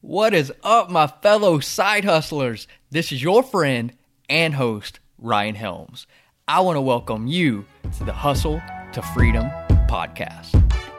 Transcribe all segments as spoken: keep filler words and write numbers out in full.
What is up, my fellow side hustlers? This is your friend and host, Ryan Helms. I want to welcome you to the Hustle to Freedom podcast.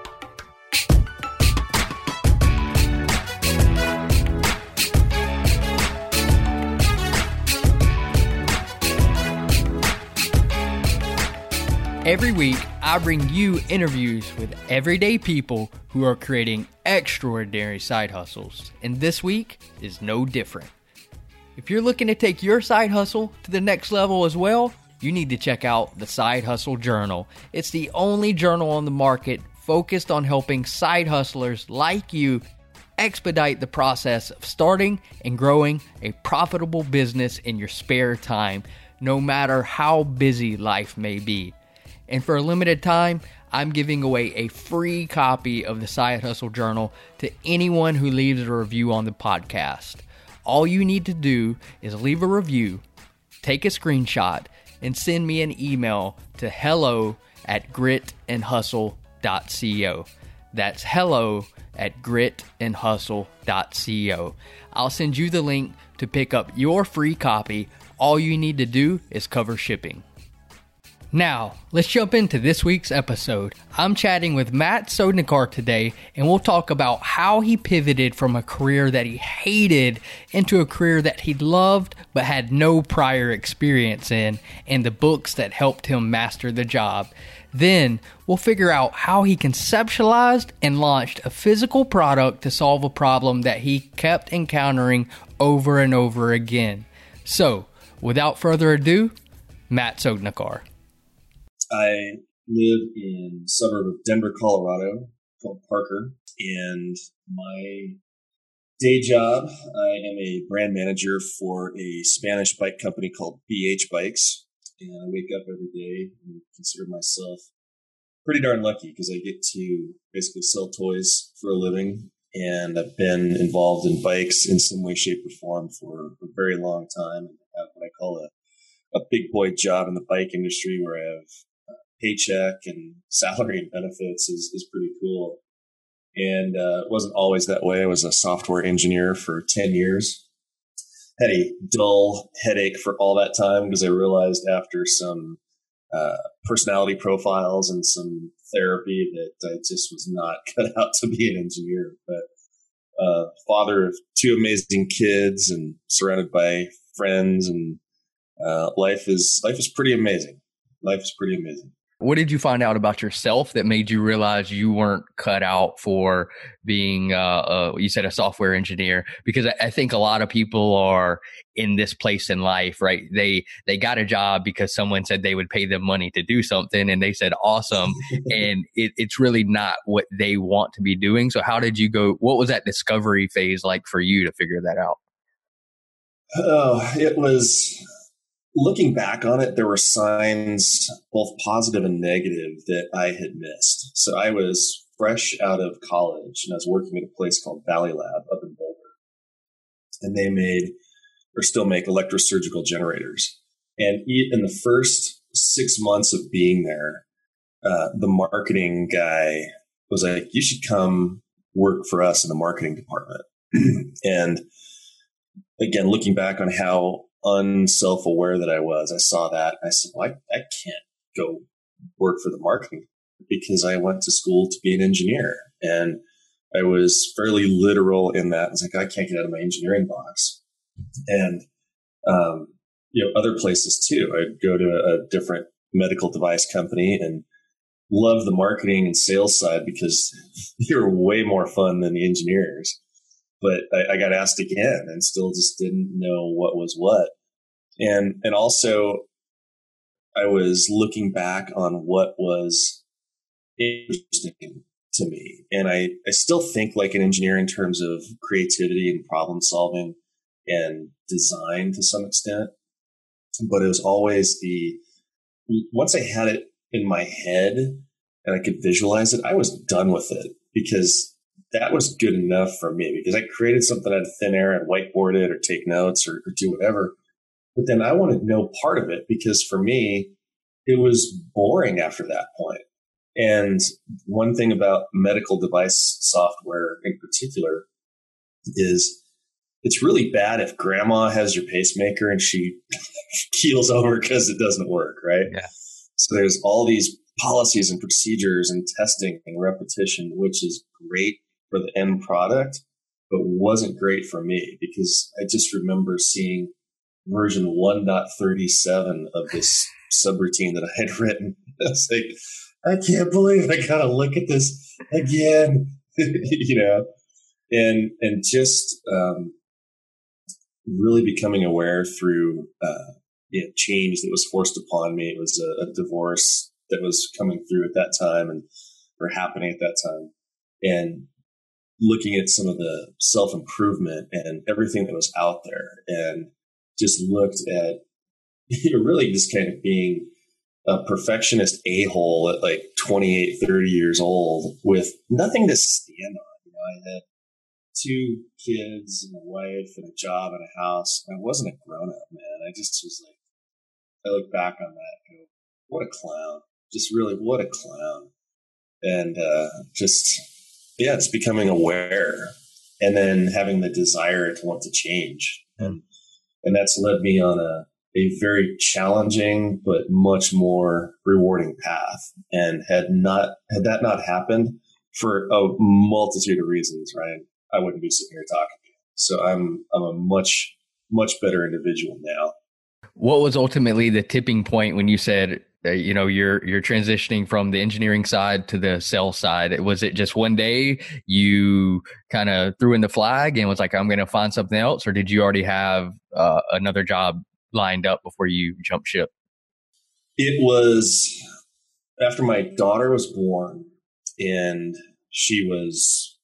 Every week, I bring you interviews with everyday people who are creating extraordinary side hustles, and this week is no different. If you're looking to take your side hustle to the next level as well, you need to check out the Side Hustle Journal. It's the only journal on the market focused on helping side hustlers like you expedite the process of starting and growing a profitable business in your spare time, no matter how busy life may be. And for a limited time, I'm giving away a free copy of the Side Hustle Journal to anyone who leaves a review on the podcast. All you need to do is leave a review, take a screenshot, and send me an email to hello at grit and hustle dot co. That's hello at grit and hustle dot co. I'll send you the link to pick up your free copy. All you need to do is cover shipping. Now, let's jump into this week's episode. I'm chatting with Matt Sodnikar today, and we'll talk about how he pivoted from a career that he hated into a career that he loved but had no prior experience in, and the books that helped him master the job. Then, we'll figure out how he conceptualized and launched a physical product to solve a problem that he kept encountering over and over again. So, without further ado, Matt Sodnikar. I live in the suburb of Denver, Colorado, called Parker, and my day job, I am a brand manager for a Spanish bike company called B H Bikes, and I wake up every day and consider myself pretty darn lucky because I get to basically sell toys for a living, and I've been involved in bikes in some way, shape, or form for a very long time, and have what I call a, a big boy job in the bike industry where I have paycheck and salary and benefits is, is pretty cool. And uh, it wasn't always that way. I was a software engineer for ten years. Had a dull headache for all that time because I realized after some uh, personality profiles and some therapy that I just was not cut out to be an engineer. But uh, father of two amazing kids and surrounded by friends, and uh, life is life is pretty amazing. Life is pretty amazing. What did you find out about yourself that made you realize you weren't cut out for being, uh, uh, you said a software engineer? Because I, I think a lot of people are in this place in life, right? They, they got a job because someone said they would pay them money to do something and they said, awesome. and it, it's really not what they want to be doing. So how did you go? What was that discovery phase like for you to figure that out? Oh, it was... Looking back on it, there were signs, both positive and negative, that I had missed. So I was fresh out of college, and I was working at a place called Valley Lab up in Boulder. And they made, or still make, electrosurgical generators. And in the first six months of being there, uh, the marketing guy was like, you should come work for us in the marketing department. And again, looking back on how unself-aware that I was, I saw that. I said, well, I, I can't go work for the marketing because I went to school to be an engineer. And I was fairly literal in that. It's like, I can't get out of my engineering box. And, um, you know, other places too. I'd go to a different medical device company and love the marketing and sales side because you're way more fun than the engineers. But I, I got asked again and still just didn't know what was what. And and also, I was looking back on what was interesting to me. And I, I still think like an engineer in terms of creativity and problem solving and design to some extent. But it was always the, once I had it in my head and I could visualize it, I was done with it because that was good enough for me because I created something out of thin air and whiteboard it or take notes or, or do whatever. But then I wanted no part of it because for me, it was boring after that point. And one thing about medical device software in particular is it's really bad if grandma has your pacemaker and she keels over because it doesn't work, right? Yeah. So there's all these policies and procedures and testing and repetition, which is great for the end product, but wasn't great for me because I just remember seeing version one point thirty-seven of this subroutine that I had written. I was like, I can't believe I got to look at this again, you know, and, and just, um, really becoming aware through, uh, you know, change that was forced upon me. It was a, a divorce that was coming through at that time and or happening at that time. And looking at some of the self-improvement and everything that was out there and just looked at, you know, really just kind of being a perfectionist a-hole at like twenty-eight, thirty years old with nothing to stand on. You know, I had two kids and a wife and a job and a house. I wasn't a grown-up, man. I just was like, I look back on that and go, what a clown. Just really, what a clown. And uh, just, yeah, just becoming aware and then having the desire to want to change. And, and that's led me on a, a very challenging but much more rewarding path. And had not had that not happened for a multitude of reasons, right, I wouldn't be sitting here talking to you. So I'm I'm a much much better individual now. What was ultimately the tipping point when you said, uh, you know, you're you're transitioning from the engineering side to the sales side? Was it just one day you kind of threw in the flag and was like, I'm going to find something else, or did you already have uh, another job lined up before you jumped ship? It was after my daughter was born, and she was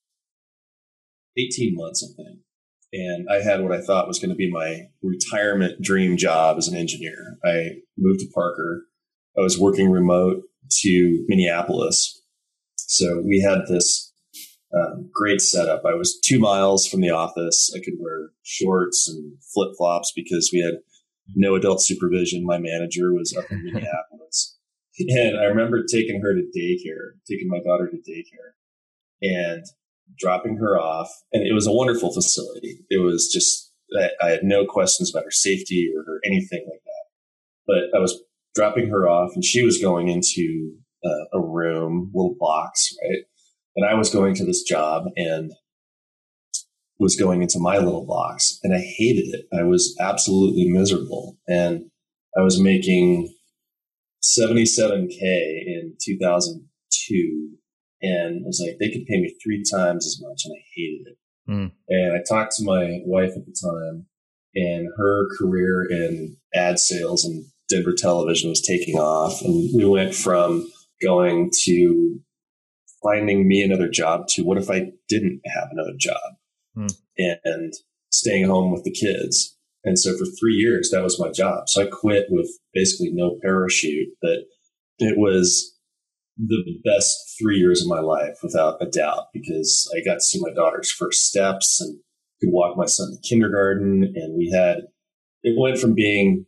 eighteen months, I think. And I had what I thought was going to be my retirement dream job as an engineer. I moved to Parker. I was working remote to Minneapolis. So we had this um, great setup. I was two miles from the office. I could wear shorts and flip-flops because we had no adult supervision. My manager was up in Minneapolis. And I remember taking her to daycare, taking my daughter to daycare and dropping her off. And it was a wonderful facility. It was just, I, I had no questions about her safety or her anything like that. But I was dropping her off and she was going into uh, a room, little box, right? And I was going to this job and was going into my little box, and I hated it. I was absolutely miserable. And I was making seventy-seven K in two thousand two. And I was like, they could pay me three times as much, and I hated it. Mm. And I talked to my wife at the time, and her career in ad sales and Denver television was taking off. And we went from going to finding me another job to what if I didn't have another job mm. and staying home with the kids. And so for three years, that was my job. So I quit with basically no parachute, but it was the best three years of my life without a doubt, because I got to see my daughter's first steps and could walk my son to kindergarten. And we had, it went from being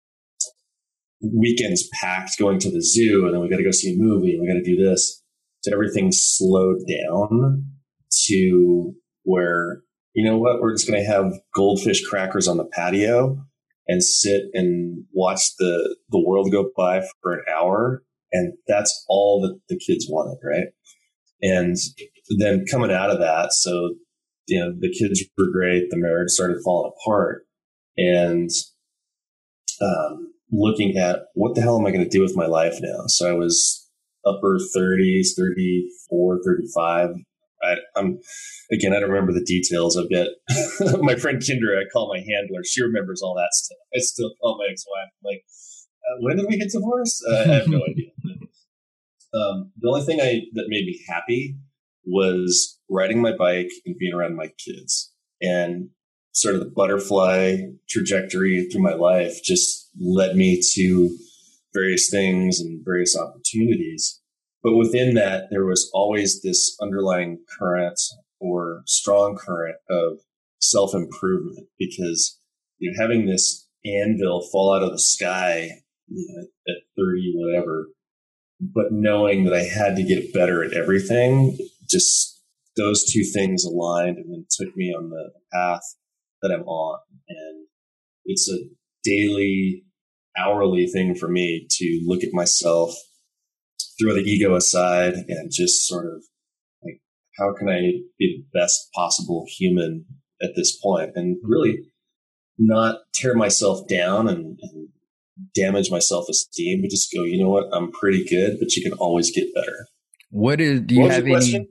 weekends packed going to the zoo, and then we got to go see a movie and we got to do this, to everything slowed down to where, you know what, we're just going to have goldfish crackers on the patio and sit and watch the, the world go by for an hour. And that's all that the kids wanted, right? And then coming out of that, so, you know, the kids were great. The marriage started falling apart. And um, looking at what the hell am I going to do with my life now? So I was upper thirties, thirty-four, thirty-five. I, I'm, again, I don't remember the details. I've got my friend Kendra, I call my handler. She remembers all that stuff. I still call my ex-wife. I'm like, uh, when did we get divorced? Uh, I have no idea. Um, the only thing I that made me happy was riding my bike and being around my kids, and sort of the butterfly trajectory through my life just led me to various things and various opportunities. But within that, there was always this underlying current or strong current of self-improvement, because, you know, having this anvil fall out of the sky, you know, at thirty, whatever, but knowing that I had to get better at everything just those two things aligned and then took me on the path that I'm on. And it's a daily, hourly thing for me to look at myself, throw the ego aside, and just sort of like, how can I be the best possible human at this point? And really not tear myself down and, and damage my self-esteem, but just go, you know what, I'm pretty good, but you can always get better. What is, do you have any,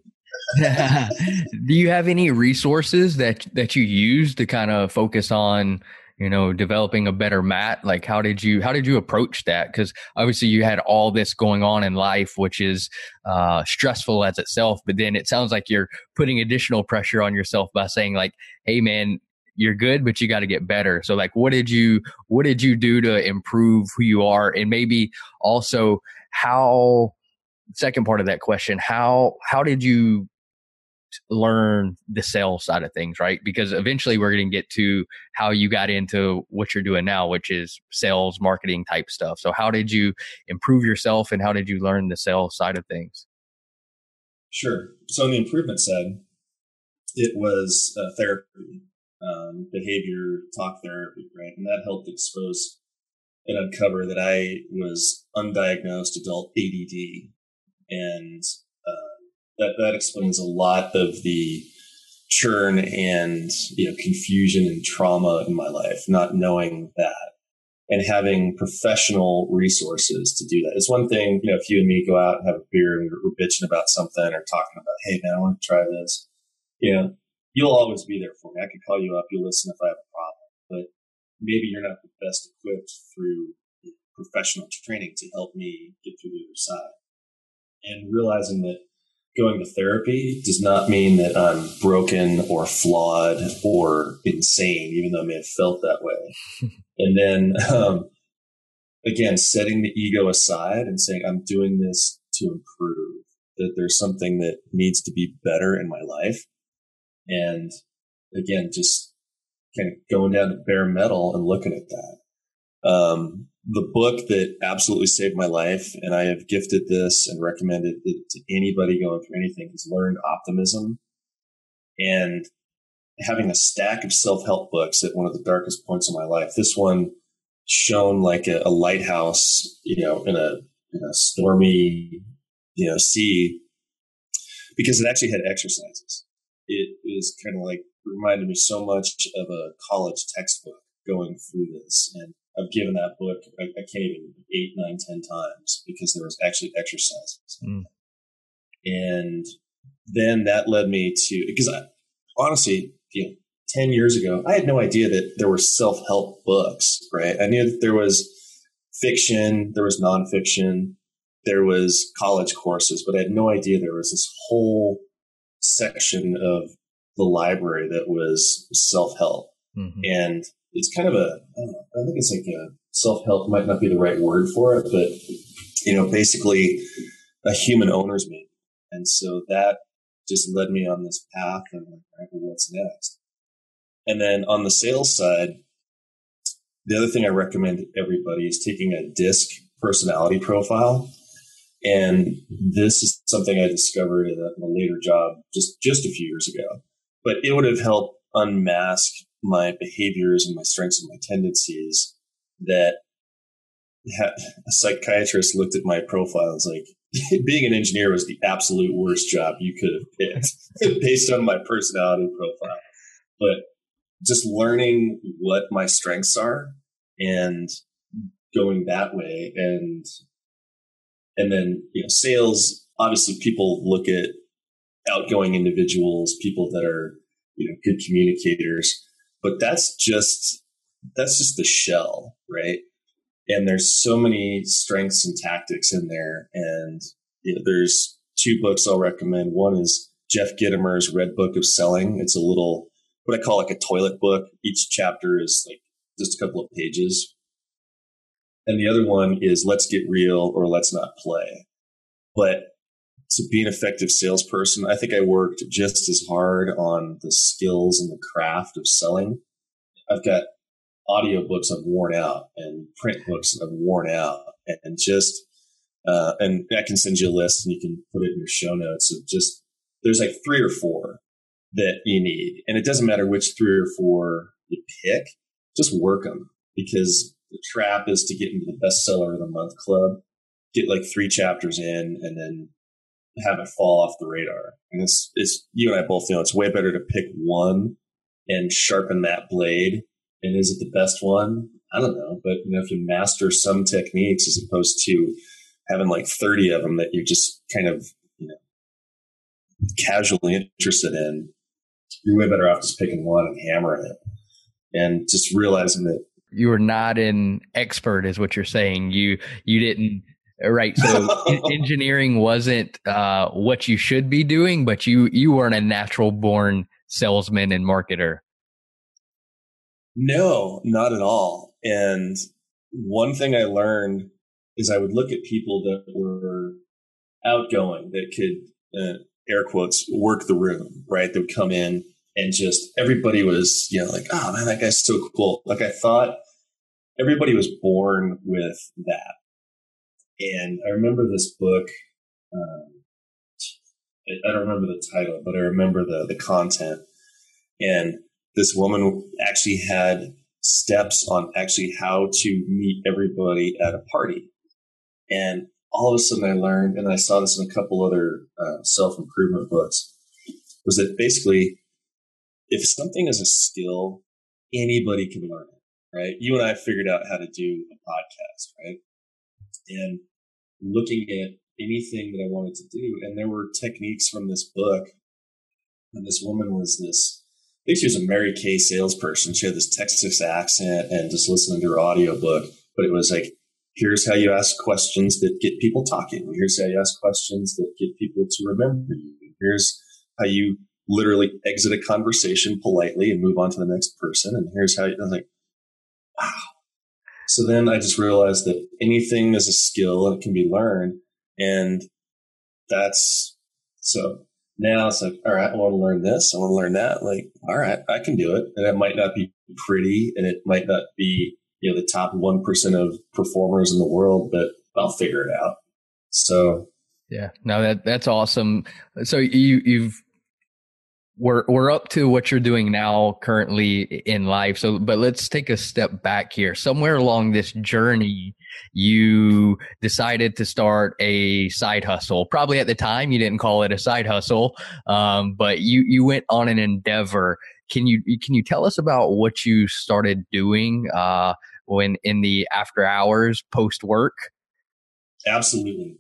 do you have any resources that, that you use to kind of focus on, you know, developing a better Matt? Like, how did you, how did you approach that? Cause obviously you had all this going on in life, which is, uh, stressful as itself, but then it sounds like you're putting additional pressure on yourself by saying like, hey man, you're good, but you got to get better. So like, what did you, what did you do to improve who you are? And maybe also how, second part of that question, how, how did you learn the sales side of things, right? Because eventually we're going to get to how you got into what you're doing now, which is sales, marketing type stuff. So how did you improve yourself and how did you learn the sales side of things? Sure. So on the improvement side, it was uh, therapy, um, behavior, talk therapy, right? And that helped expose and uncover that I was undiagnosed adult A D D. And uh, that, that explains a lot of the churn and, you know, confusion and trauma in my life, not knowing that and having professional resources to do that. It's one thing, you know, if you and me go out and have a beer and we're bitching about something or talking about, hey man, I want to try this, you know, you'll always be there for me. I can call you up. You'll listen if I have a problem, but maybe you're not the best equipped through professional training to help me get through the other side. And realizing that going to therapy does not mean that I'm broken or flawed or insane, even though I may have felt that way. And then, um, again, setting the ego aside and saying, I'm doing this to improve, that there's something that needs to be better in my life. And again, just kind of going down to bare metal and looking at that. Um, the book that absolutely saved my life, and I have gifted this and recommended it to anybody going through anything, is Learned Optimism. And having a stack of self-help books at one of the darkest points of my life, this one shone like a, a lighthouse, you know, in a, in a stormy, you know, sea, because it actually had exercises. It was kind of like, reminded me so much of a college textbook going through this. And I've given that book, I, I can't even, eight, nine, ten times because there was actually exercises. Mm. And then that led me to, because I honestly, you know, ten years ago, I had no idea that there were self-help books, right? I knew that there was fiction, there was nonfiction, there was college courses, but I had no idea there was this whole section of the library that was self-help. Mm-hmm. And it's kind of a, I don't know, I think it's like a self-help might not be the right word for it, but, you know, basically a human owner's manual. And so that just led me on this path and like, all right, well, what's next? And then on the sales side, the other thing I recommend to everybody is taking a DISC personality profile. And this is something I discovered in a, in a later job just, just a few years ago. But it would have helped unmask my behaviors and my strengths and my tendencies that a psychiatrist looked at my profile and was like, being an engineer was the absolute worst job you could have picked based on my personality profile. But just learning what my strengths are and going that way. And, and then, you know, sales, obviously people look at outgoing individuals, people that are, you know, good communicators, but that's just, that's just the shell, right? And there's so many strengths and tactics in there. And you know, there's two books I'll recommend. One is Jeff Gitomer's Red Book of Selling. It's a little, what I call like a toilet book. Each chapter is like just a couple of pages. And the other one is Let's Get Real or Let's Not Play. But to be an effective salesperson, I think I worked just as hard on the skills and the craft of selling. I've got audiobooks I've worn out and print books I've worn out, and just, uh, and I can send you a list and you can put it in your show notes of just there's like three or four that you need. And it doesn't matter which three or four you pick, just work them, because the trap is to get into the bestseller of the month club, get like three chapters in, and then have it fall off the radar. And this is, you and I both know it's way better to pick one and sharpen that blade. And is it the best one? I don't know. But you know, if you master some techniques as opposed to having like thirty of them that you're just kind of, you know, casually interested in, you're way better off just picking one and hammering it. And just realizing that you are not an expert is what you're saying. You, you didn't, right. So engineering wasn't uh, what you should be doing, but you, you weren't a natural born salesman and marketer. No, not at all. And one thing I learned is I would look at people that were outgoing, that could, uh, air quotes, work the room, right? They would come in and just everybody was, you know, like, oh man, that guy's so cool. Like I thought everybody was born with that. And I remember this book. Um, I don't remember the title, but I remember the the content. And this woman actually had steps on actually how to meet everybody at a party. And all of a sudden I learned, and I saw this in a couple other uh, self-improvement books, was that basically if something is a skill, anybody can learn it, right? You and I figured out how to do a podcast, right? And looking at anything that I wanted to do, and there were techniques from this book, and this woman was this, I think she was a Mary Kay salesperson. She had this Texas accent, and just listening to her audiobook, but it was like, here's how you ask questions that get people talking. Here's how you ask questions that get people to remember you. Here's how you literally exit a conversation politely and move on to the next person. And here's how you, I was like, wow. So then I just realized that anything is a skill and it can be learned. And that's, so now it's like, all right, I want to learn this. I want to learn that. Like, all right, I can do it. And it might not be pretty, and it might not be, you know, the top one percent of performers in the world, but I'll figure it out. So. Yeah, no, that, that's awesome. So you, you've, we're, we're up to what you're doing now currently in life. So, but let's take a step back here. Somewhere along this journey, you decided to start a side hustle. Probably at the time you didn't call it a side hustle. Um, but you, you went on an endeavor. Can you, can you tell us about what you started doing, uh, when in the after hours post work? Absolutely.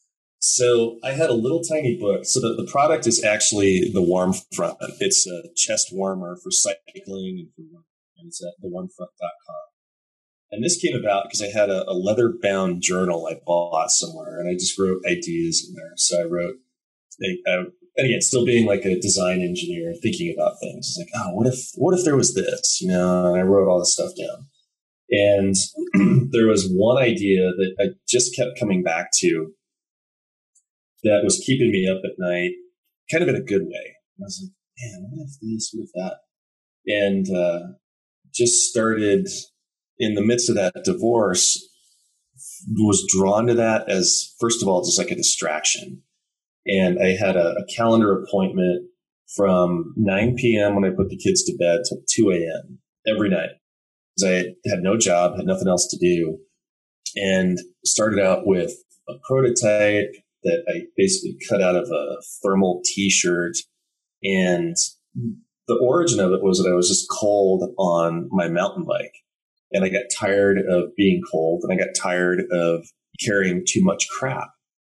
So I had a little tiny book. So the, the product is actually the Warm Front. It's a chest warmer for cycling and for running. And it's at the warm front dot com. And this came about because I had a, a leather bound journal I bought somewhere, and I just wrote ideas in there. So I wrote, I, I, and again, still being like a design engineer, thinking about things. It's like, oh, what if, what if there was this, you know? And I wrote all this stuff down. And there was one idea that I just kept coming back to that was keeping me up at night, kind of in a good way. I was like, man, what if this, what if that? And uh, just started in the midst of that divorce, was drawn to that as, first of all, just like a distraction. And I had a, a calendar appointment from nine p.m. when I put the kids to bed till two a.m. every night. Because I had no job, had nothing else to do, and started out with a prototype that I basically cut out of a thermal t-shirt. And the origin of it was that I was just cold on my mountain bike, and I got tired of being cold, and I got tired of carrying too much crap.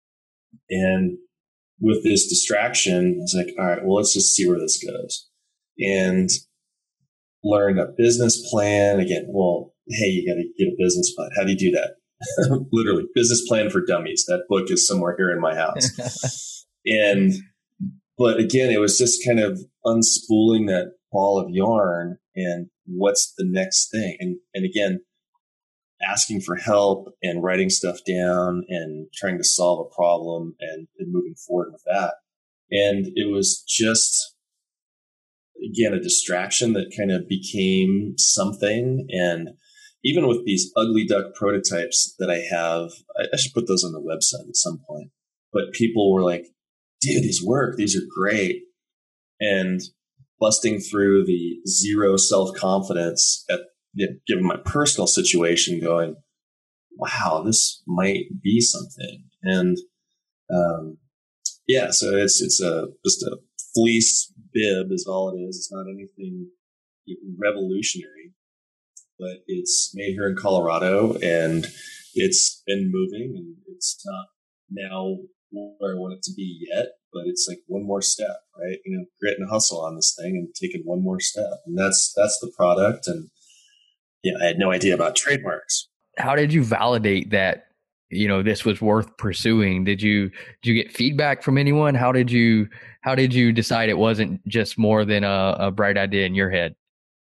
And with this distraction, I was like, all right, well, let's just see where this goes. And learned a business plan. Again, well, hey, you got to get a business plan. How do you do that? Literally, Business Plan for Dummies. That book is somewhere here in my house. And, but again, it was just kind of unspooling that ball of yarn and what's the next thing. And, and again, asking for help and writing stuff down and trying to solve a problem and, and moving forward with that. And it was just, again, a distraction that kind of became something. And even with these ugly duck prototypes that I have, I, I should put those on the website at some point. But people were like, dude, these work. These are great. And busting through the zero self-confidence at, you know, given my personal situation, going, wow, this might be something. And, um, yeah, so it's, it's a, just a fleece bib is all it is. It's not anything revolutionary, but it's made here in Colorado, and it's been moving, and it's not now where I want it to be yet, but it's like one more step, right? You know, grit and hustle on this thing and taking one more step. And that's, that's the product. And yeah, I had no idea about trademarks. How did you validate that, you know, this was worth pursuing? Did you, did you get feedback from anyone? How did you, how did you decide it wasn't just more than a, a bright idea in your head?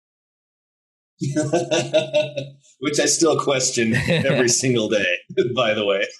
Which I still question every single day, by the way.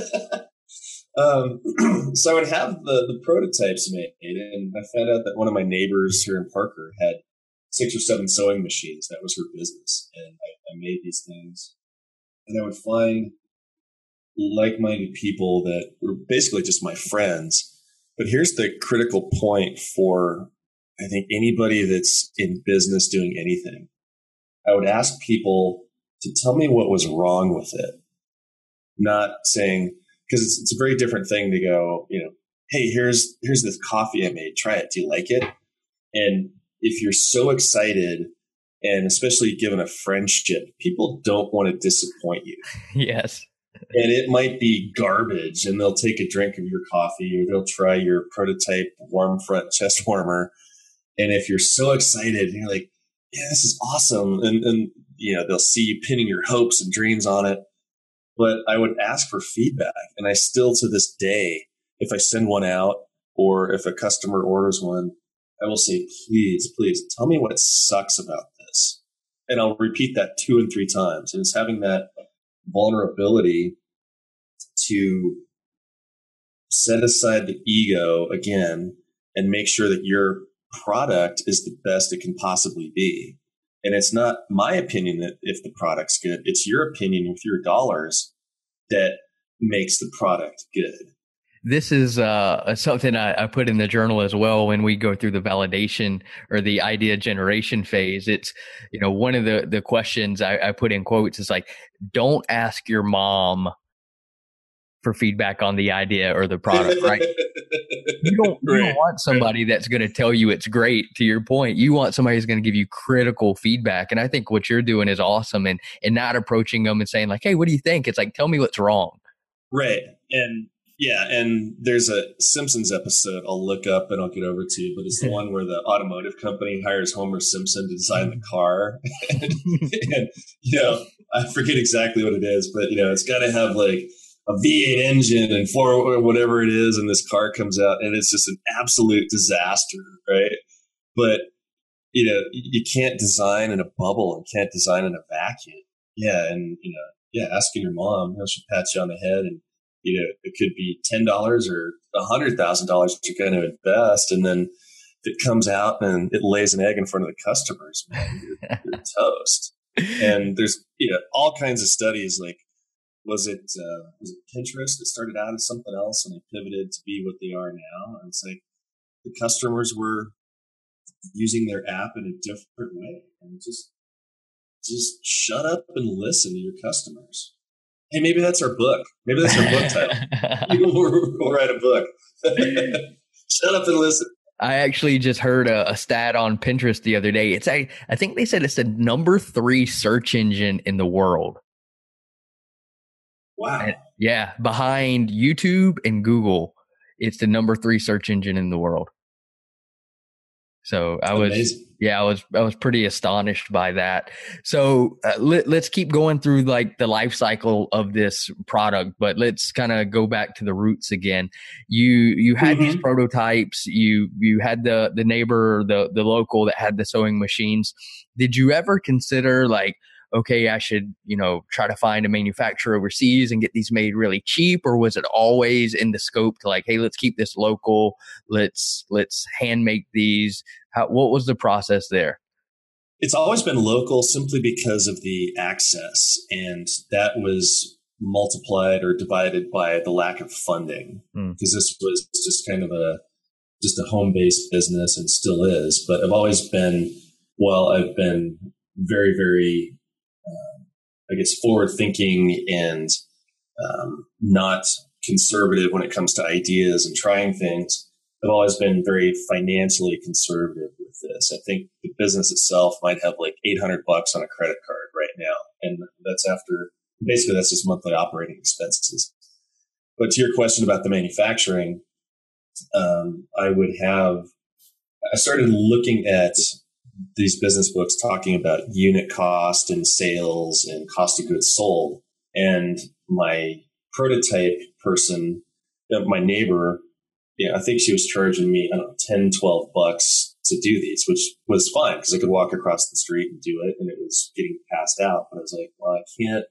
um, so I would have the, the prototypes made, and I found out that one of my neighbors here in Parker had six or seven sewing machines. That was her business. And I, I made these things, and I would find like-minded people that were basically just my friends. But here's the critical point for, I think, anybody that's in business doing anything. I would ask people to tell me what was wrong with it. Not saying, because it's, it's a very different thing to go, you know, hey, here's, here's this coffee I made. Try it. Do you like it? And if you're so excited, and especially given a friendship, people don't want to disappoint you. Yes. And it might be garbage, and they'll take a drink of your coffee, or they'll try your prototype warm front chest warmer. And if you're so excited and you're like, yeah, this is awesome. And, and, you know, they'll see you pinning your hopes and dreams on it. But I would ask for feedback. And I still, to this day, if I send one out or if a customer orders one, I will say, please, please tell me what sucks about this. And I'll repeat that two and three times. And it's having that vulnerability to set aside the ego again and make sure that your product is the best it can possibly be. And it's not my opinion that if the product's good, it's your opinion with your dollars that makes the product good. This is uh, something I, I put in the journal as well when we go through the validation or the idea generation phase. It's, you know, one of the, the questions I, I put in quotes is like, don't ask your mom for feedback on the idea or the product, right? You don't, you don't want somebody that's going to tell you it's great, to your point. You want somebody who's going to give you critical feedback. And I think what you're doing is awesome, and, and not approaching them and saying like, hey, what do you think? It's like, tell me what's wrong. Right. And yeah, and there's a Simpsons episode I'll look up and I'll get over to you, but it's the one where the automotive company hires Homer Simpson to design the car. and, and, you know, I forget exactly what it is, but, you know, it's got to have like a V eight engine and four or whatever it is, and this car comes out and it's just an absolute disaster, right? But, you know, you can't design in a bubble and can't design in a vacuum. Yeah, and, you know, yeah, asking your mom, you know, she'll pat you on the head, and, you know, it could be ten dollars or one hundred thousand dollars that you're going to invest, and then if it comes out and it lays an egg in front of the customers, man, you're, you're toast. And there's, you know, all kinds of studies like, Was it uh, was it Pinterest that started out as something else and they pivoted to be what they are now? And it's like the customers were using their app in a different way, and just just shut up and listen to your customers. Hey, maybe that's our book. Maybe that's our book title. we'll, we'll write a book. Shut up and listen. I actually just heard a, a stat on Pinterest the other day. It's I, I think they said it's the number three search engine in the world. Wow. And, yeah, behind YouTube and Google, it's the number three search engine in the world. So I was, Amazing. yeah, I was, I was pretty astonished by that. So uh, let, let's keep going through like the life cycle of this product, but let's kind of go back to the roots again. You, you had mm-hmm. these prototypes, you, you had the, the neighbor, the, the local that had the sewing machines. Did you ever consider like, okay, I should, you know, try to find a manufacturer overseas and get these made really cheap? Or was it always in the scope to like, hey, let's keep this local. Let's, let's hand make these. How, what was the process there? It's always been local simply because of the access. And that was multiplied or divided by the lack of funding, because mm. this was just kind of a just a home-based business and still is. But I've always been, well, I've been very, very, uh, I guess, forward-thinking and um, not conservative when it comes to ideas and trying things. I've always been very financially conservative with this. I think the business itself might have like eight hundred bucks on a credit card right now. And that's after, basically that's just monthly operating expenses. But to your question about the manufacturing, um, I would have, I started looking at these business books talking about unit cost and sales and cost of goods sold. And my prototype person, my neighbor, yeah, I think she was charging me, I don't know, ten, twelve bucks to do these, which was fine because I could walk across the street and do it and it was getting passed out. But I was like, well, I can't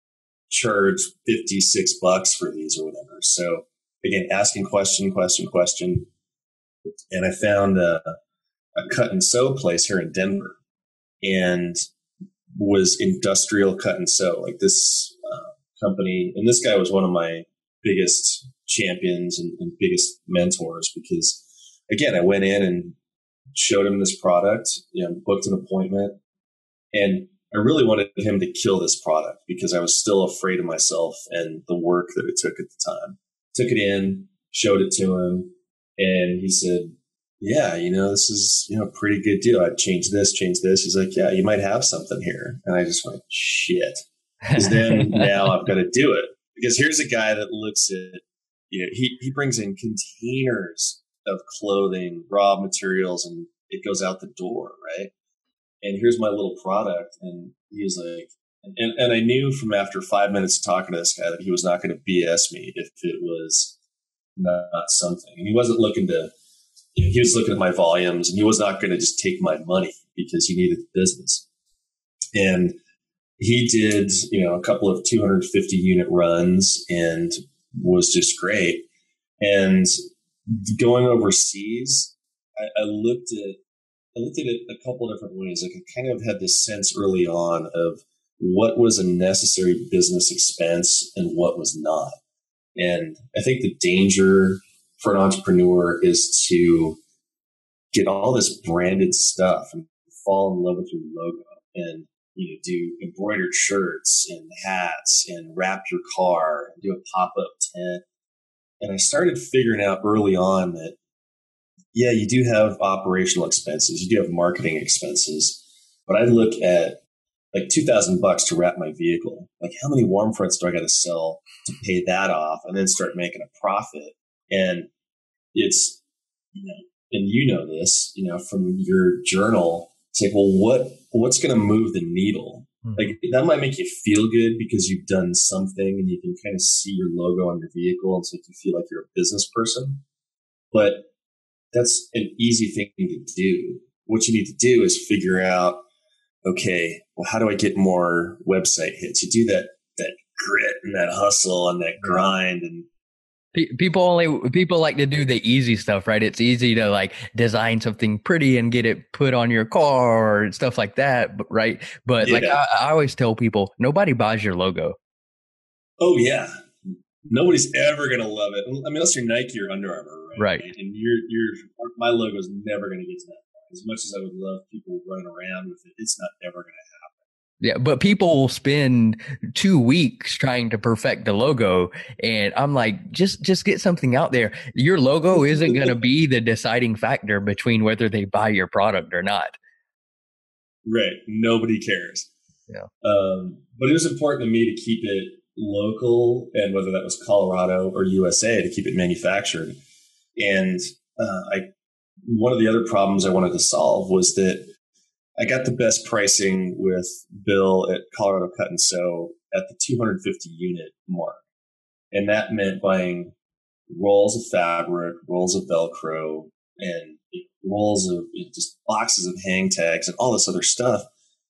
charge fifty-six bucks for these or whatever. So again, asking question, question, question. And I found a, a cut and sew place here in Denver and was industrial cut and sew. Like this uh, company, and this guy was one of my biggest champions and, and biggest mentors because, again, I went in and showed him this product, you know, booked an appointment, and I really wanted him to kill this product because I was still afraid of myself and the work that it took at the time. Took it in, showed it to him, and he said, yeah, you know, this is, you know, a pretty good deal. I'd change this, change this. He's like, yeah, you might have something here. And I just went, shit. Because then now I've got to do it. Because here's a guy that looks at, you know, he, he brings in containers of clothing, raw materials, and it goes out the door, right? And here's my little product. And he was like, and, and I knew from after five minutes of talking to this guy that he was not going to B S me if it was not something. And he wasn't looking to, you know, he was looking at my volumes and he was not going to just take my money because he needed the business. And he did, you know, a couple of two hundred fifty unit runs and was just great. And going overseas, I, I looked at, I looked at it a couple of different ways. Like I kind of had this sense early on of what was a necessary business expense and what was not. And I think the danger for an entrepreneur is to get all this branded stuff and fall in love with your logo and, you know, do embroidered shirts and hats and wrap your car and do a pop-up tent. And I started figuring out early on that, yeah, you do have operational expenses. You do have marketing expenses. But I look at like two thousand bucks to wrap my vehicle. Like how many warm fronts do I got to sell to pay that off and then start making a profit? And it's, you know, and you know this, you know, from your journal, it's like, well, what, what's going to move the needle? Mm-hmm. Like that might make you feel good because you've done something and you can kind of see your logo on your vehicle. And so you feel like you're a business person, but that's an easy thing to do. What you need to do is figure out, okay, well, how do I get more website hits? You do that, that grit and that hustle and that grind. And people only, people like to do the easy stuff, right? It's easy to like design something pretty and get it put on your car or stuff like that. Right. But yeah. like I, I always tell people, nobody buys your logo. Oh yeah. Nobody's ever going to love it. I mean, unless you're Nike or Under Armour, right? Right. And you're, you're, my logo is never going to get to that point. As much as I would love people running around with it, it's not ever going to happen. Yeah, but people will spend two weeks trying to perfect the logo. And I'm like, just, just get something out there. Your logo isn't going to be the deciding factor between whether they buy your product or not. Right. Nobody cares. Yeah. Um, but it was important to me to keep it local, and whether that was Colorado or U S A, to keep it manufactured. And uh, I, one of the other problems I wanted to solve was that I got the best pricing with Bill at Colorado Cut and Sew at the two hundred fifty unit mark. And that meant buying rolls of fabric, rolls of Velcro, and rolls of you know, just boxes of hang tags and all this other stuff.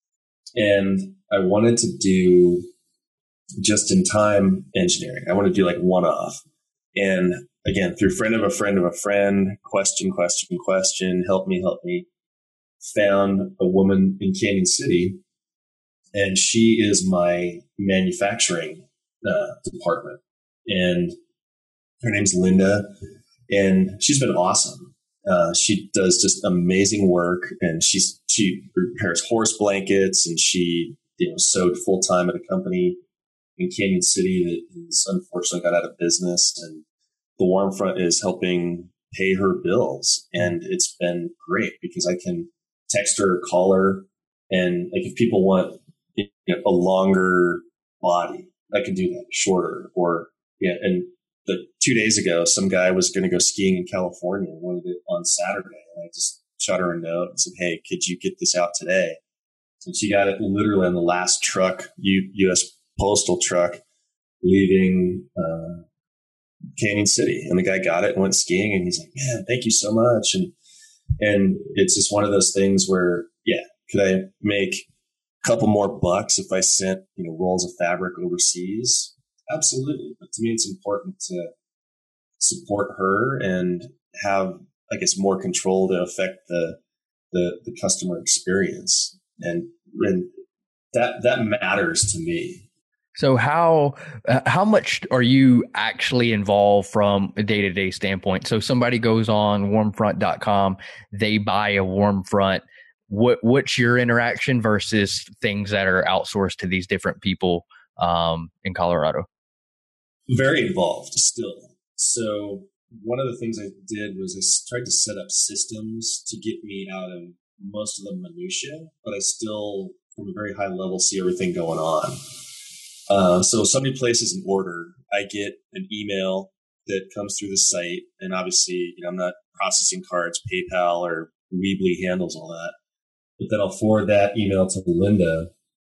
And I wanted to do just in time engineering. I wanted to do like one off. And again, through friend of a friend of a friend, question, question, question, help me, help me, found a woman in Canyon City, and she is my manufacturing uh, department. And her name's Linda, and she's been awesome. Uh, she does just amazing work, and she's she repairs horse blankets, and she you know sewed full time at a company in Canyon City that has unfortunately got out of business, and the Warm Front is helping pay her bills, and it's been great because I can text her or call her, and like if people want you know, a longer body, I can do that, shorter, or yeah, and the two days ago, some guy was going to go skiing in California and wanted it on Saturday. And I just shot her a note and said, hey, could you get this out today? And she got it literally on the last truck, U- U.S. postal truck, leaving uh, Canyon City. And the guy got it and went skiing. And he's like, man, thank you so much. And and it's just one of those things where, yeah, could I make a couple more bucks if I sent, you know, rolls of fabric overseas? Absolutely. But to me, it's important to support her and have, I guess, more control to affect the the, the customer experience. And, and that that matters to me. So how uh, how much are you actually involved from a day-to-day standpoint? So somebody goes on warm front dot com, they buy a Warmfront. What what's your interaction versus things that are outsourced to these different people um, in Colorado? Very involved still. So one of the things I did was I tried to set up systems to get me out of most of the minutia, but I still, from a very high level, see everything going on. Uh, so if somebody places an order, I get an email that comes through the site, and obviously, you know, I'm not processing cards, PayPal or Weebly handles all that. But then I'll forward that email to Linda,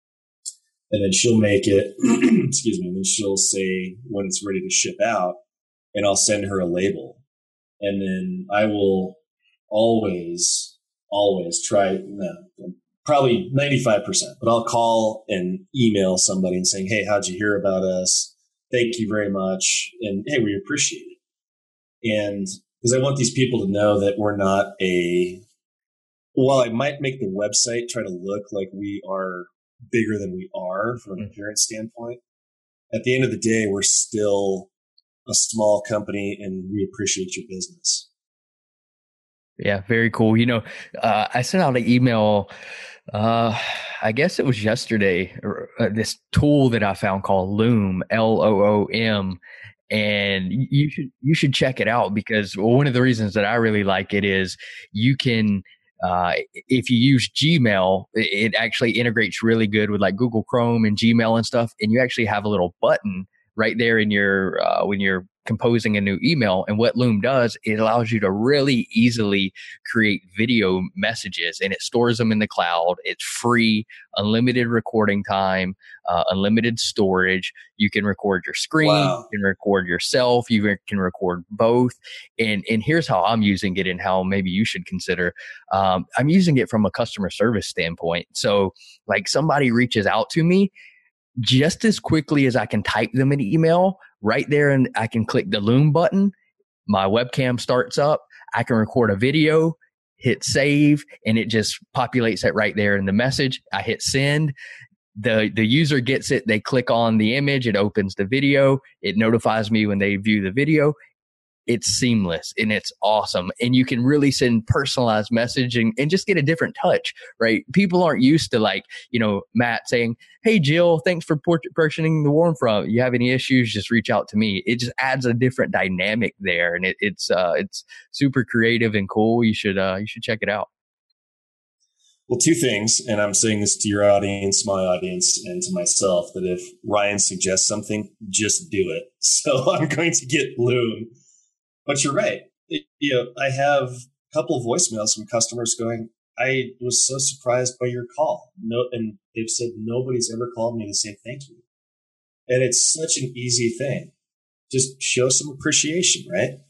and then she'll make it, excuse me, and then she'll say when it's ready to ship out, and I'll send her a label. And then I will always, always try, no, probably ninety-five percent, but I'll call and email somebody and saying, hey, how'd you hear about us? Thank you very much. And hey, we appreciate it. And because I want these people to know that we're not a, while I might make the website try to look like we are bigger than we are from an appearance standpoint, at the end of the day, we're still a small company and we appreciate your business. Yeah, very cool. You know, uh, I sent out an email, uh, I guess it was yesterday, uh, this tool that I found called Loom, L O O M. And you should, you should check it out because one of the reasons that I really like it is you can, Uh, if you use Gmail, it actually integrates really good with like Google Chrome and Gmail and stuff. And you actually have a little button right there in your, uh, when you're composing a new email. And what Loom does, it allows you to really easily create video messages and it stores them in the cloud. It's free, unlimited recording time, uh, unlimited storage. You can record your screen, wow. You can record yourself, you can record both. And, and here's how I'm using it and how maybe you should consider. Um, I'm using it from a customer service standpoint. So like somebody reaches out to me, just as quickly as I can type them an email right there, and I can click the Loom button, my webcam starts up, I can record a video, hit save, and it just populates it right there in the message. I hit send. The the user gets it. They click on the image. It opens the video. It notifies me when they view the video. It's seamless and it's awesome. And you can really send personalized messaging and just get a different touch, right? People aren't used to like, you know, Matt saying, hey, Jill, thanks for purchasing the Warmfront. You have any issues, just reach out to me. It just adds a different dynamic there. And it, it's, uh, it's super creative and cool. You should, uh, you should check it out. Well, two things, and I'm saying this to your audience, my audience, and to myself, that if Ryan suggests something, just do it. So I'm going to get Loom. But you're right. It, you know, I have a couple of voicemails from customers going, I was so surprised by your call. No, and they've said nobody's ever called me to say thank you. And it's such an easy thing. Just show some appreciation, right?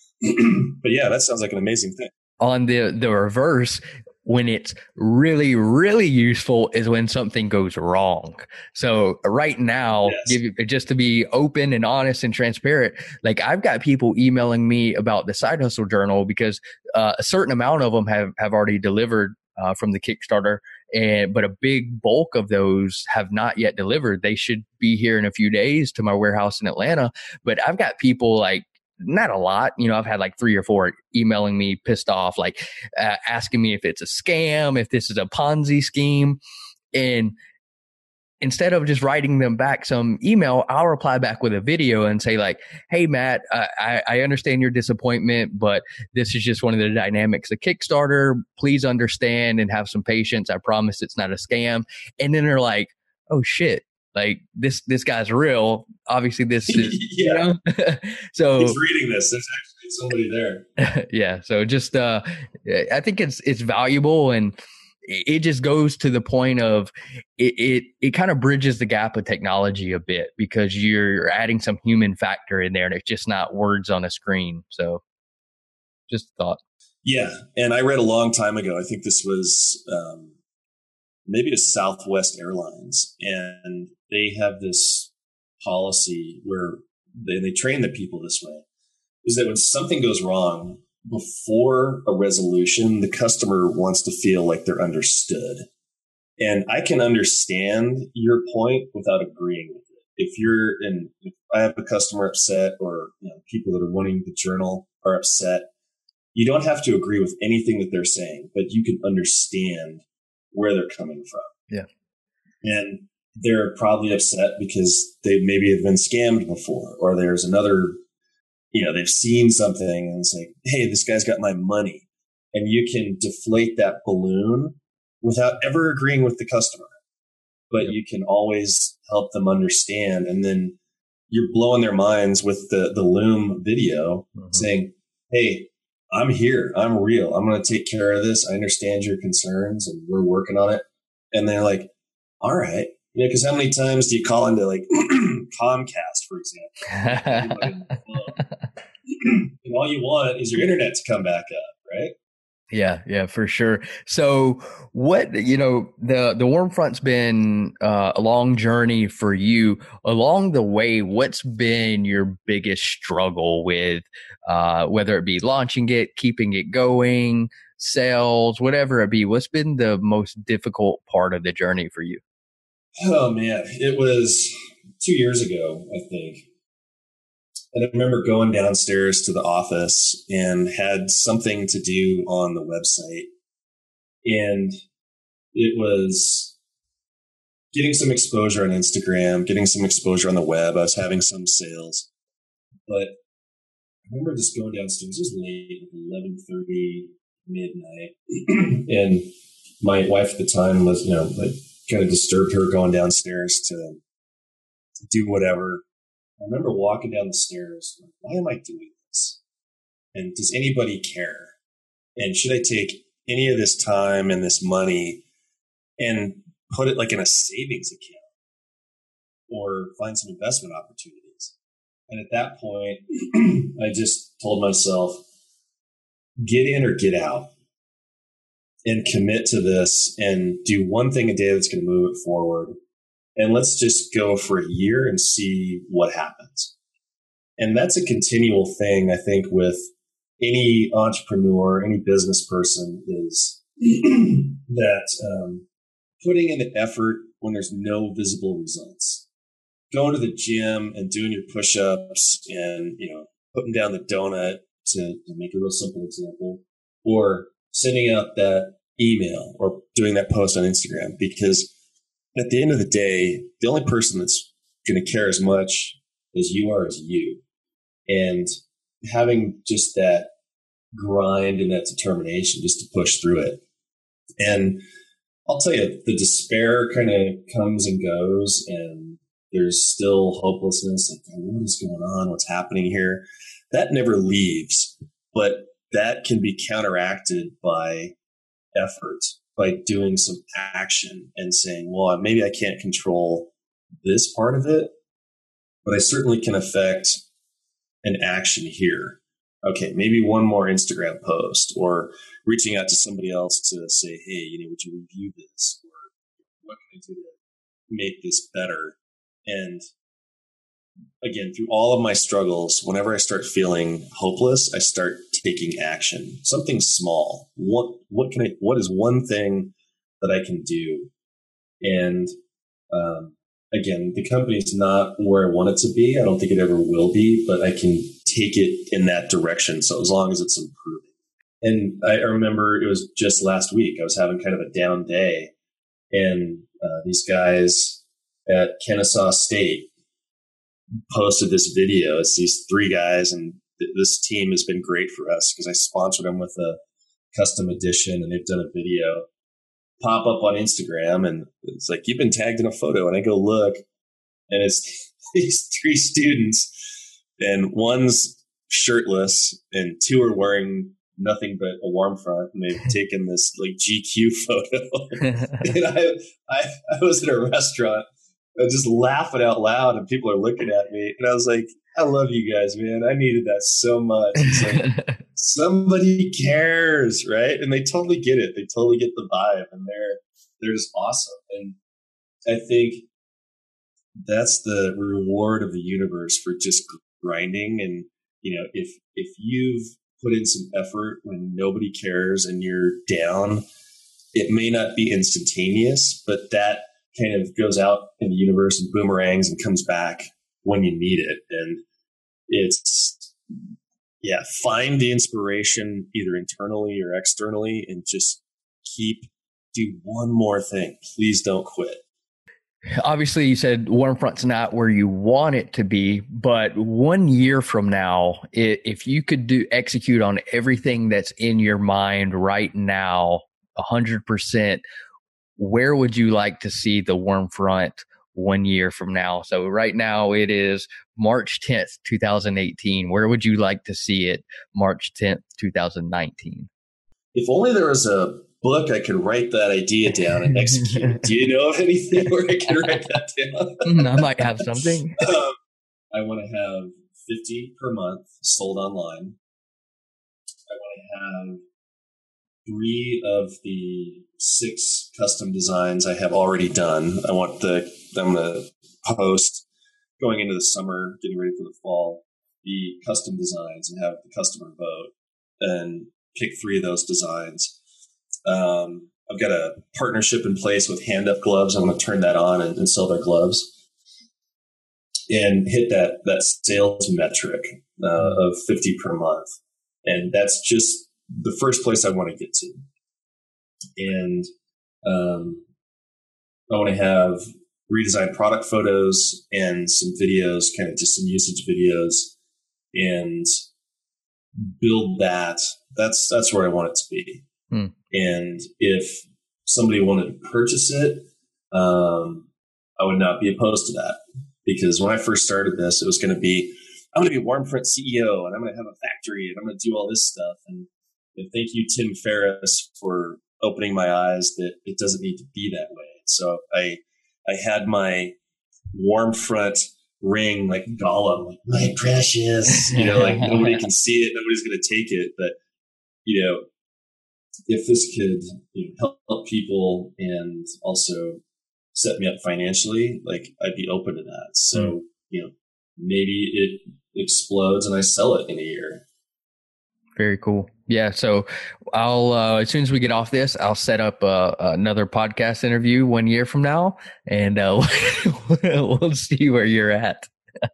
But yeah, that sounds like an amazing thing. On the, the reverse, when it's really, really useful is when something goes wrong. So right now, yes. give you, just to be open and honest and transparent, like I've got people emailing me about the Side Hustle Journal because uh, a certain amount of them have, have already delivered uh, from the Kickstarter. And, but a big bulk of those have not yet delivered. They should be here in a few days to my warehouse in Atlanta. But I've got people like, not a lot, you know, I've had like three or four emailing me pissed off, like uh, asking me if it's a scam, if this is a Ponzi scheme. And instead of just writing them back some email, I'll reply back with a video and say like, hey, Matt, uh, I, I understand your disappointment, but this is just one of the dynamics of Kickstarter. Please understand and have some patience. I promise it's not a scam. And then they're like, oh, shit. Like this, this guy's real. Obviously, this is, yeah. You know? So he's reading this. There's actually somebody there. Yeah. So just, uh, I think it's it's valuable, and it just goes to the point of it, it, it kind of bridges the gap of technology a bit, because you're adding some human factor in there and it's just not words on a screen. So just a thought. Yeah. And I read a long time ago, I think this was um, maybe to Southwest Airlines, and they have this policy where they, they train the people this way, is that when something goes wrong, before a resolution, the customer wants to feel like they're understood. And I can understand your point without agreeing with it. If you're in, if I have a customer upset, or you know, people that are wanting the journal are upset, you don't have to agree with anything that they're saying, but you can understand where they're coming from. Yeah. And they're probably upset because they maybe have been scammed before, or there's another, you know, they've seen something and it's like, hey, this guy's got my money. And you can deflate that balloon without ever agreeing with the customer. But you can always help them understand. And then you're blowing their minds with the, the Loom video, mm-hmm. saying, hey, I'm here. I'm real. I'm going to take care of this. I understand your concerns and we're working on it. And they're like, all right. You know, because how many times do you call into like Comcast, for example? And all you want is your internet to come back up, right? Yeah, yeah, for sure. So what, you know, the, the Warmfront's been uh, a long journey for you. Along the way, what's been your biggest struggle with, uh, whether it be launching it, keeping it going, sales, whatever it be? What's been the most difficult part of the journey for you? Oh, man, it was two years ago, I think. And I remember going downstairs to the office and had something to do on the website. And it was getting some exposure on Instagram, getting some exposure on the web. I was having some sales. But I remember just going downstairs. It was late, eleven thirty, midnight. And my wife at the time was, you know, like, kind of disturbed her going downstairs to, to do whatever. I remember walking down the stairs. Why am I doing this? And does anybody care? And should I take any of this time and this money and put it like in a savings account or find some investment opportunities? And at that point, I just told myself, get in or get out. And commit to this and do one thing a day that's going to move it forward. And let's just go for a year and see what happens. And that's a continual thing, I think, with any entrepreneur, any business person, is that um, putting in the effort when there's no visible results. Going to the gym and doing your push-ups and, you know, putting down the donut, to, to make a real simple example, or sending out that email or doing that post on Instagram, because at the end of the day, the only person that's going to care as much as you are is you. And having just that grind and that determination just to push through it. And I'll tell you, the despair kind of comes and goes, and there's still hopelessness. Like, what is going on? What's happening here? That never leaves, but that can be counteracted by effort, by doing some action and saying, well, maybe I can't control this part of it, but I certainly can affect an action here. Okay, maybe one more Instagram post, or reaching out to somebody else to say, hey, you know, would you review this? Or what can I do to make this better? And again, through all of my struggles, whenever I start feeling hopeless, I start taking action. Something small. What what can I? What is one thing that I can do. And um, again, the company's not where I want it to be. I don't think it ever will be, but I can take it in that direction. So as long as it's improving. And I remember it was just last week, I was having kind of a down day, and uh, these guys at Kennesaw State posted this video. It's these three guys, and th- this team has been great for us because I sponsored them with a custom edition, and they've done a video pop up on Instagram, and it's like, you've been tagged in a photo, and I go look, and it's these three students, and one's shirtless, and two are wearing nothing but a warm front, and they've taken this like G Q photo. And I, I, I was in a restaurant, I was just laughing out loud, and people are looking at me, and I was like, I love you guys, man. I needed that so much. It's like, somebody cares, right? And they totally get it. They totally get the vibe, and they're they're just awesome. And I think that's the reward of the universe for just grinding. And you know, if if you've put in some effort when nobody cares and you're down, it may not be instantaneous, but that kind of goes out in the universe and boomerangs and comes back when you need it. And it's, yeah, find the inspiration either internally or externally, and just keep, do one more thing. Please don't quit. Obviously, you said Warmfront's not where you want it to be, but one year from now, if you could do execute on everything that's in your mind right now, one hundred percent, where would you like to see the Warmfront one year from now? So right now it is March tenth, twenty eighteen. Where would you like to see it March tenth, twenty nineteen? If only there was a book I could write that idea down and execute. Do you know of anything where I can write that down? I might have something. um, I want to have fifty per month sold online. I want to have three of the six custom designs I have already done. I want the them to post going into the summer, getting ready for the fall, the custom designs, and have the customer vote and pick three of those designs. Um, I've got a partnership in place with Hand Up Gloves. I'm going to turn that on and, and sell their gloves and hit that that sales metric uh, of fifty per month. And that's just the first place I want to get to. And um, I want to have redesigned product photos and some videos, kind of just some usage videos, and build that. That's that's where I want it to be. Hmm. And if somebody wanted to purchase it, um, I would not be opposed to that. Because when I first started this, it was going to be, I'm going to be Warmfront C E O, and I'm going to have a factory, and I'm going to do all this stuff. And you know, thank you, Tim Ferriss, for opening my eyes that it doesn't need to be that way. So I I had my Warmfront ring like Gollum, like, my precious, you know, like nobody can see it, nobody's going to take it. But, you know, if this could, you know, help, help people and also set me up financially, like I'd be open to that. So, mm. you know, maybe it explodes and I sell it in a year. Very cool. Yeah. So I'll, uh, as soon as we get off this, I'll set up uh, another podcast interview one year from now, and uh, we'll see where you're at.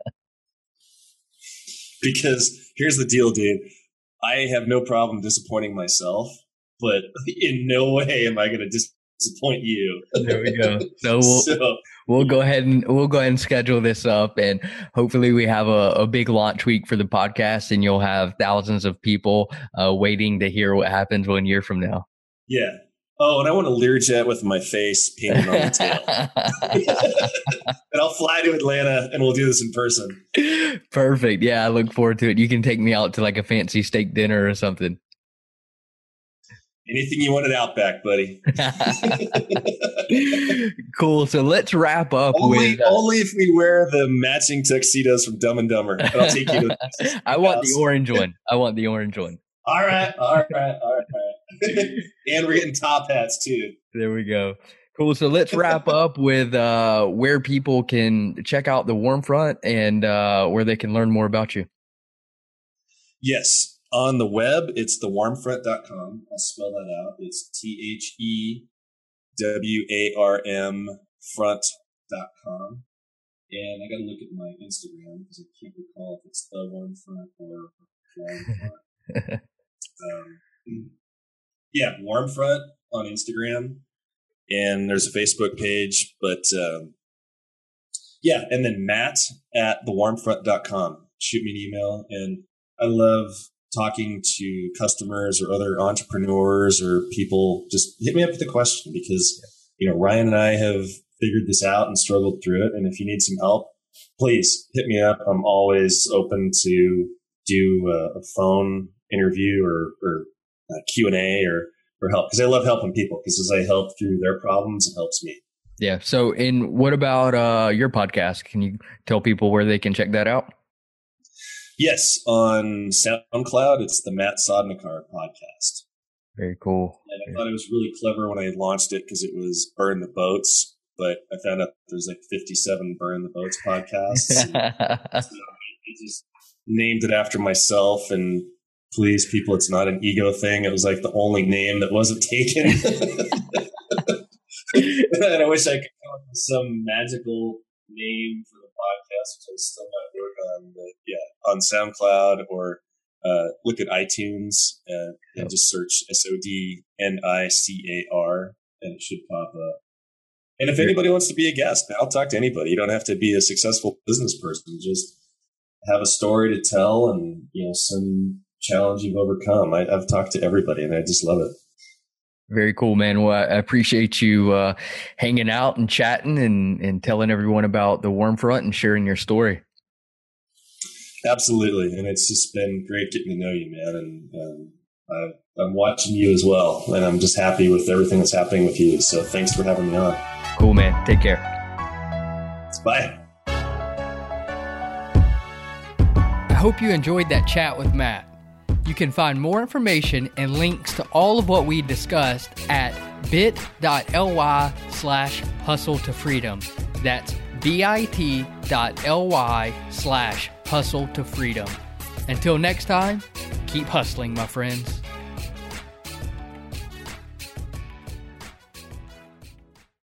Because here's the deal, dude. I have no problem disappointing myself, but in no way am I going to disappoint you. There we go. So we'll, so we'll go ahead and we'll go ahead and schedule this up, and hopefully we have a, a big launch week for the podcast, and you'll have thousands of people uh, waiting to hear what happens one year from now. Yeah. Oh, and I want a Learjet with my face painted on the tail. And I'll fly to Atlanta and we'll do this in person. Perfect. Yeah, I look forward to it. You can take me out to like a fancy steak dinner or something. Anything you want at Outback, buddy. Cool. So let's wrap up only, with... Uh, only if we wear the matching tuxedos from Dumb and Dumber. And I'll take you to the I want house. the orange one. I want the orange one. All right. All right. All right. And we're getting top hats too. There we go. Cool. So let's wrap up with uh, where people can check out the Warmfront and uh, where they can learn more about you. Yes. On the web, it's the warmfront dot com. I'll spell that out. It's T H E W A R M front dot com. And I got to look at my Instagram because I can't recall if it's the Warm Front or Warm Front. um, yeah, Warm Front on Instagram. And there's a Facebook page. But um, yeah, and then Matt at the warm front dot com. Shoot me an email. And I love talking to customers or other entrepreneurs or people. Just hit me up with a question because, you know, Ryan and I have figured this out and struggled through it. And if you need some help, please hit me up. I'm always open to do a, a phone interview or, or a Q and A or, or help because I love helping people because as I help through their problems, it helps me. Yeah. So, and what about uh, your podcast? Can you tell people where they can check that out? Yes. On SoundCloud, it's the Matt Sodnikar podcast. Very cool. And I thought it was really clever when I launched it because it was Burn the Boats. But I found out there's like fifty-seven Burn the Boats podcasts. So I just named it after myself. And please, people, it's not an ego thing. It was like the only name that wasn't taken. And I wish I could come up with some magical name for the podcast, which I still might work on. But yeah, on SoundCloud or uh, look at iTunes uh, and yep. just search S O D N I C A R and it should pop up. And if anybody wants to be a guest, I'll talk to anybody. You don't have to be a successful business person. Just have a story to tell and, you know, some challenge you've overcome. I, I've talked to everybody and I just love it. Very cool, man. Well, I appreciate you uh, hanging out and chatting and, and telling everyone about the Warm Front and sharing your story. Absolutely. And it's just been great getting to know you, man. And um, I, I'm watching you as well. And I'm just happy with everything that's happening with you. So thanks for having me on. Cool, man. Take care. Bye. I hope you enjoyed that chat with Matt. You can find more information and links to all of what we discussed at bit.ly slash hustle to freedom. That's bit.ly slash hustle to freedom. Until next time, keep hustling, my friends.